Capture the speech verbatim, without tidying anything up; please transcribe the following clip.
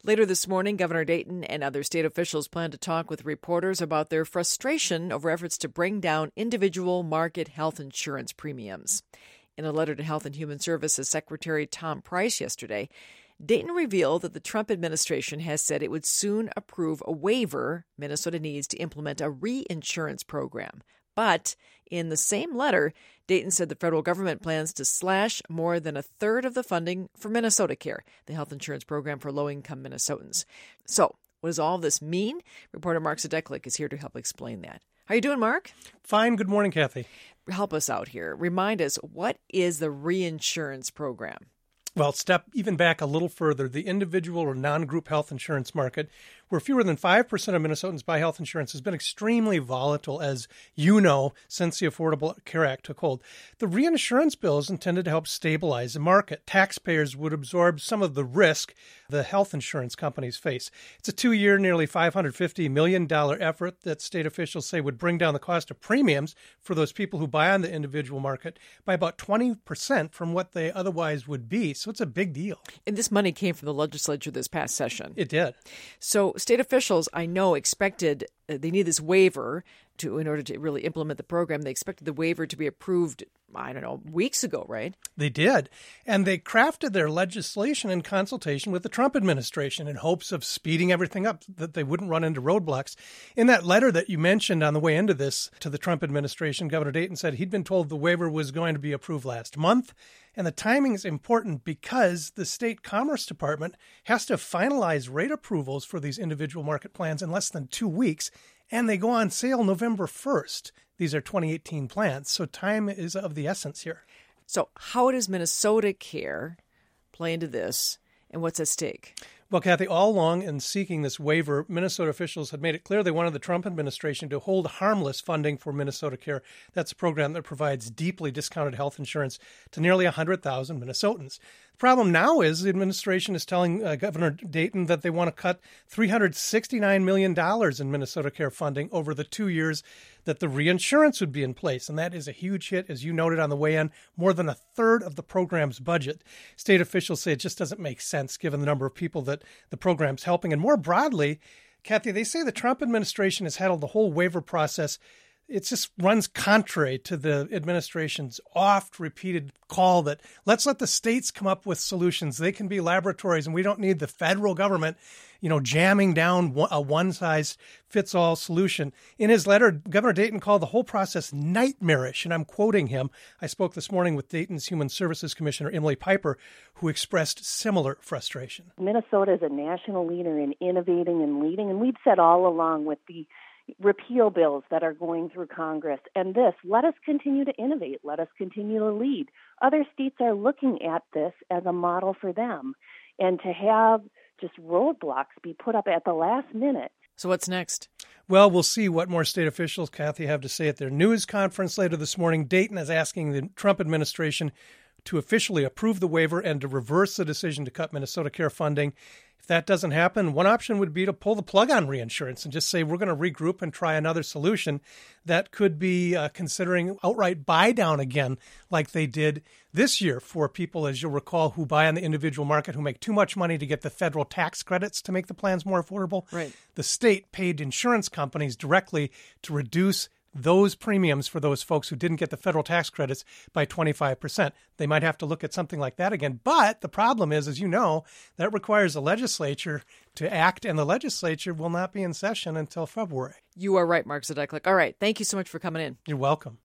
Later this morning, Governor Dayton and other state officials plan to talk with reporters about their frustration over efforts to bring down individual market health insurance premiums. In a letter to Health and Human Services Secretary Tom Price yesterday, Dayton revealed that the Trump administration has said it would soon approve a waiver Minnesota needs to implement a reinsurance program. But in the same letter, Dayton said the federal government plans to slash more than a third of the funding for Minnesota Care, the health insurance program for low-income Minnesotans. So, what does all this mean? Reporter Mark Zadeklik is here to help explain that. How are you doing, Mark? Fine. Good morning, Kathy. Help us out here. Remind us, what is the reinsurance program? Well, step even back a little further. The individual or non-group health insurance market, where fewer than five percent of Minnesotans buy health insurance, has been extremely volatile, as you know, since the Affordable Care Act took hold. The reinsurance bill is intended to help stabilize the market. Taxpayers would absorb some of the risk the health insurance companies face. It's a two-year, nearly five hundred fifty million dollars effort that state officials say would bring down the cost of premiums for those people who buy on the individual market by about twenty percent from what they otherwise would be. So it's a big deal. And this money came from the legislature this past session. It did. So state officials, I know, expected uh, they need this waiver to in order to really implement the program. They expected the waiver to be approved, I don't know, weeks ago, right? They did. And they crafted their legislation in consultation with the Trump administration in hopes of speeding everything up, that they wouldn't run into roadblocks. In that letter that you mentioned on the way into this to the Trump administration, Governor Dayton said he'd been told the waiver was going to be approved last month. And the timing is important because the state Commerce Department has to finalize rate approvals for these individual market plans in less than two weeks. And they go on sale November first. These are twenty eighteen plans, so time is of the essence here. So how does Minnesota Care play into this, and what's at stake? Well, Kathy, all along in seeking this waiver, Minnesota officials had made it clear they wanted the Trump administration to hold harmless funding for Minnesota Care. That's a program that provides deeply discounted health insurance to nearly one hundred thousand Minnesotans. The problem now is the administration is telling uh, Governor Dayton that they want to cut three hundred sixty-nine million dollars in Minnesota Care funding over the two years that the reinsurance would be in place. And that is a huge hit, as you noted on the way in, more than a third of the program's budget. State officials say it just doesn't make sense given the number of people that the program's helping. And more broadly, Kathy, they say the Trump administration has handled the whole waiver process. It just runs contrary to the administration's oft-repeated call that let's let the states come up with solutions. They can be laboratories, and we don't need the federal government, you know, jamming down a one-size-fits-all solution. In his letter, Governor Dayton called the whole process nightmarish, and I'm quoting him. I spoke this morning with Dayton's Human Services Commissioner, Emily Piper, who expressed similar frustration. Minnesota is a national leader in innovating and leading, and we've said all along with the repeal bills that are going through Congress and this, let us continue to innovate, let us continue to lead. Other states are looking at this as a model for them. And to have just roadblocks be put up at the last minute. So what's next? Well, we'll see what more state officials, Kathy, have to say at their news conference later this morning. Dayton is asking the Trump administration to officially approve the waiver and to reverse the decision to cut Minnesota Care funding. If that doesn't happen, one option would be to pull the plug on reinsurance and just say we're going to regroup and try another solution. That could be uh, considering outright buy down again, like they did this year for people, as you'll recall, who buy on the individual market, who make too much money to get the federal tax credits to make the plans more affordable. Right. The state paid insurance companies directly to reduce those premiums for those folks who didn't get the federal tax credits by twenty-five percent. They might have to look at something like that again. But the problem is, as you know, that requires the legislature to act, and the legislature will not be in session until February. You are right, Mark Zadeklik. All right. Thank you so much for coming in. You're welcome.